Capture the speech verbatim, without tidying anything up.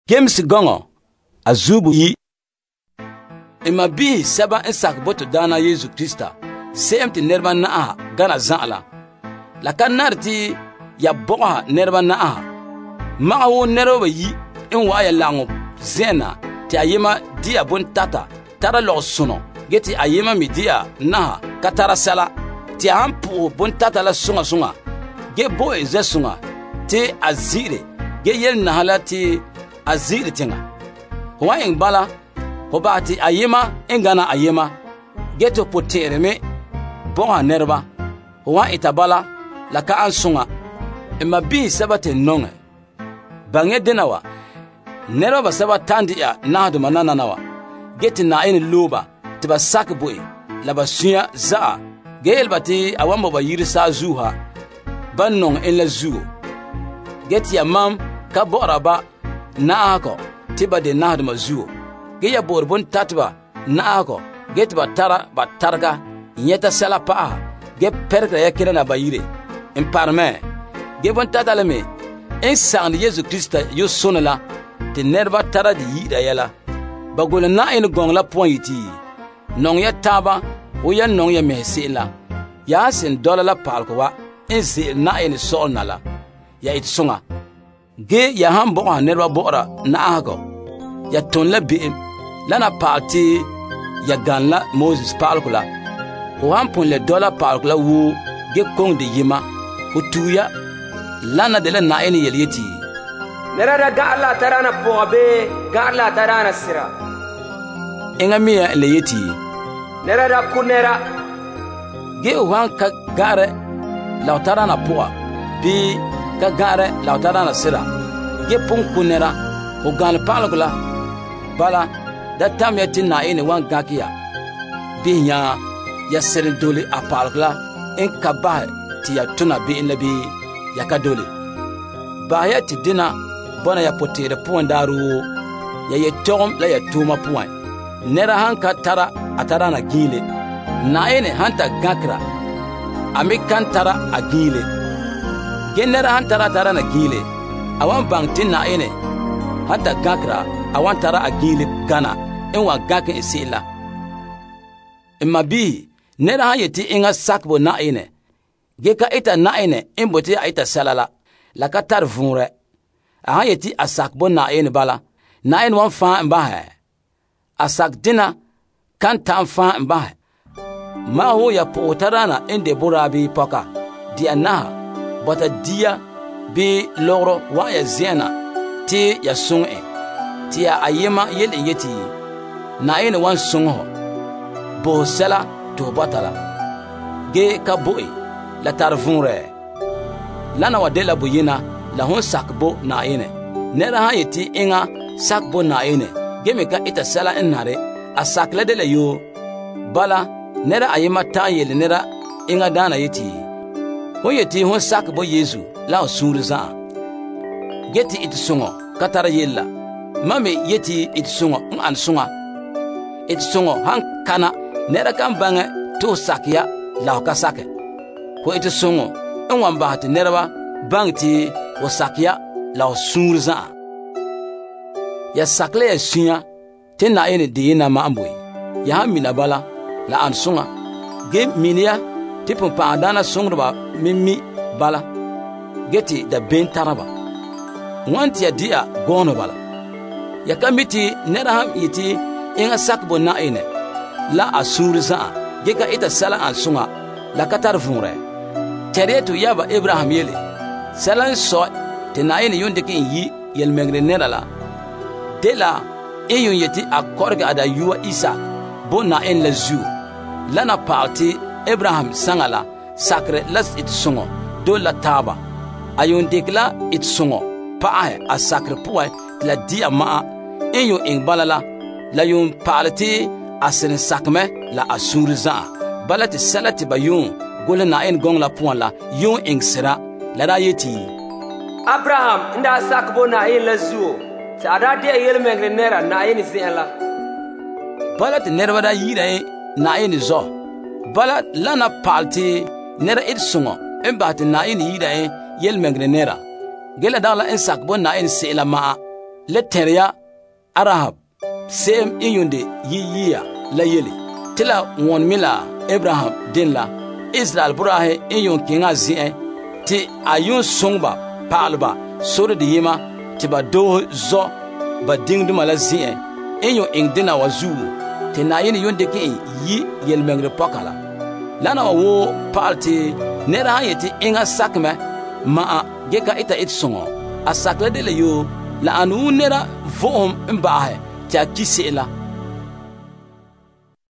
James gongo azubu yi ima bi saba insak boto dana Yesu Krista semti nerba naa gana zala la kanarti ya boga nerba naa ma wo nerba yi in wa ya lango zena ti ayema dia bon tata tara lo suno geti ayema mi dia na katara sala ti ampu bon tata la sunga sunga ge bo eze sunga ti azire ge yel na halati azire tinga wa in bala hobati ayema engana ayema geto potere me boga nerba wa itabala la ka ansunga ima bi sabate nonga bange denawa nerba saba tandia nahdu manana nawa geti na ene loba tiba sak boy la basuya za gel bati awamba ba yirisa zuha bannon en la zuo geti ya mam ka boraba na ako tiba de nahdu mazuo geya borbon tatba na ako geti ba tara ba targa nyeta sala pa ge perga ya kira na bayire in parme ge bon tataleme en sang Yesu Krista yo sonala te nerba tara di yida yala bagol na en gong la pointi non ya taba o ya non ya mesela ya sin dola la palkwa en se na en sol nala ya it sunga ge ya ham bo nerba bora na ago ya ton la bi lana parti ya ganla Moses palkula o ham pon le dola palkula wu ge kong de yima o tuya lana de la na en yeliti nerada ga'la tarana pobe ga'la tarana sira enga miya le yeti nerada kunera ge wan ka gare la tarana poa bi ka gare la tarana sira ge pun kunera o gan palgula bala da tam ya tin na ene wan gakiya bi nya ya serin dole a palgula en ka ba ti ya tuna bi en bi ya ka dole ba ya ti dina bona ya potere puan daru ya ye tom la ya tuma puan nera hanka tara atara na gile na ene hanta gakra ami kan tara agile genera hantara tara na gile awan bangtin na ene hanta gakra awan tara agile gana enwa gakin isila imabi nera hayeti inga sakbo na ene geka ita na ene imbote ita salala la katar vunre a yeti asak bo na ene bala na ene wan fa mba he asak dina kan tan fa mba he ma ho ya potarana ende burabi paka di anaha bota dia bi loro wa ya zena ti ya sunge ti ya ayema yele yeti na ene wan sungo bo sela to batala ge ka boy la tarvunre lana wa de la buyina la hon sakbo na ene nera ha yeti inga sakbo na ene geme ka ita sala enare a sakla de la yo bala nera ayema ta yele nera inga dana yeti ho yeti hon sakbo Yesu la surza geti it sungo katara yella mame yeti it sungo an sunga it sungo han kana nera kan banga to sakya la ka sake ko it sungo en wan bahati nerba bangti o sakya la surza ya sakle ya sunya tena ene de na mamboy ya hamina bala la ansunga ge minia tipo pandana sungrba mimi bala geti da bentaraba wanti ya dia gono bala ya kamiti nera ham yiti inga sakbo na ene la asurza ge ka ita sala ansunga la katar funre teretu yaba Abraham yele salan so te na ene yonde kin yi yel mengre nerala dela eyun yeti akorga ada yuwa Isa bo na en la zu lana parti Abraham sangala sakre las it sungo do la taba ayun dekla it sungo pa a sakre puwa la dia ma eyun en balala la yun parti asen sakme la asurza balati salati bayun gole na en gong la puwa la yun en sera la da yeti Abraham nda sakbo na yin la zuo ta ada de yel mengre nera na yin zela balat nerba da yira na yin zo balat lana palti nera it sungo en bat na yin yira yel mengre nera gela da la en sakbo na yin sela ma le terya Arahab sem inyunde yiya la yeli tila won mila Abraham din la Israel burahe inyon kinga zin ti ayun songba palba sore de yima ti ba do zo ba dingdu mala zin inyon ingdina wazu ti na yin yonde ke yi yelmengre pokala lana wo palti nera hayeti inga sakme ma geka ita it songo asakle de le yo la anu nera vohom mbahe ti akisi la